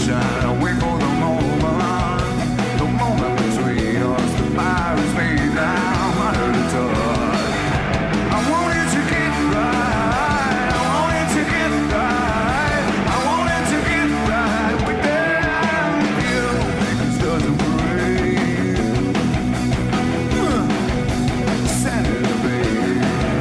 sunshine. Wait for the moment between us. The fire is made now, under the touch. I want it to get right. I want it to get right. I want it to get right without you. Because doesn't break. Santa baby.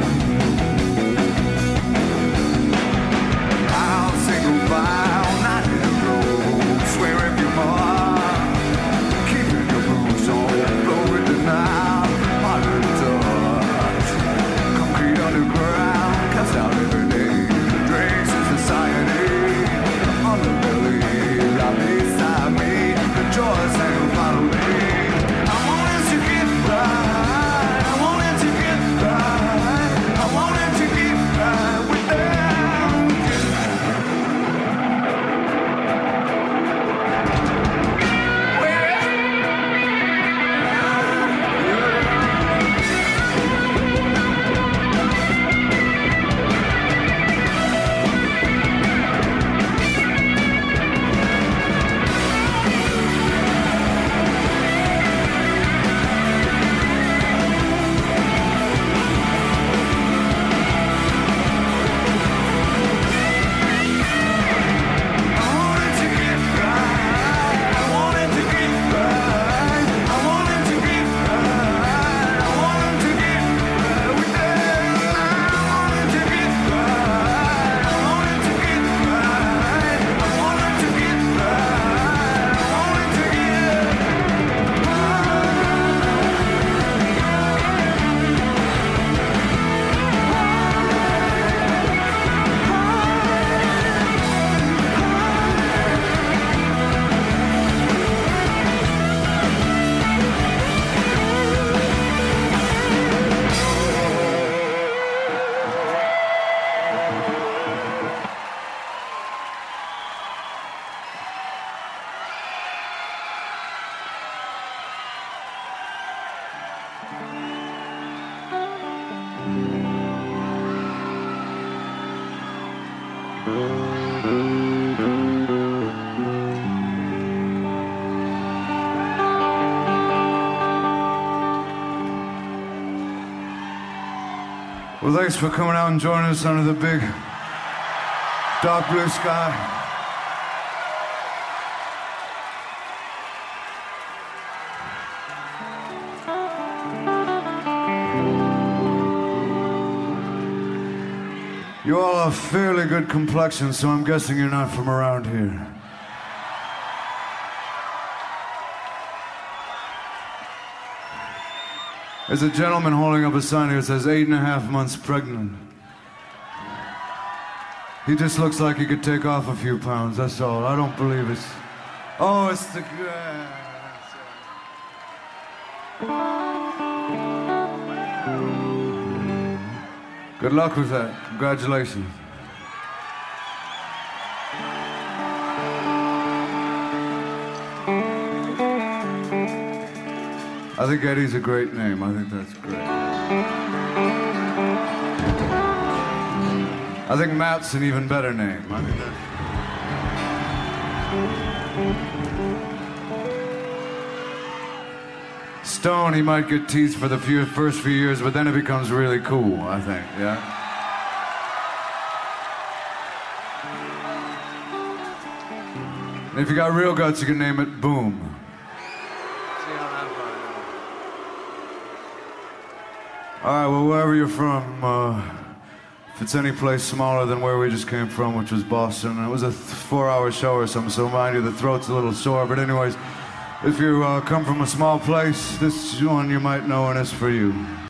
I'll say goodbye all night in the road. Swear if you are keeping your boots on, blow it tonight, under the touch. Concrete underground, cuts out every day. Drinks in society, on the belly, right beside me. Rejoice and follow me. I want it to get right. I want it to get right. I want it to get right without you. Well, thanks for coming out and joining us under the big, dark blue sky. You all have fairly good complexion, so I'm guessing you're not from around here. There's a gentleman holding up a sign here that says 8.5 months pregnant. He just looks like he could take off a few pounds, that's all. I don't believe it's... Oh, it's the... Good luck with that. Congratulations. I think Eddie's a great name. I think that's great. I think Matt's an even better name. I think that's... Stone, he might get teased for the first few years, but then it becomes really cool, I think, yeah? And if you got real guts, you can name it Boom. All right, well, wherever you're from, if it's any place smaller than where we just came from, which was Boston, it was a 4-hour show or something, so mind you, the throat's a little sore. But anyways, if you come from a small place, this one you might know, and it's for you.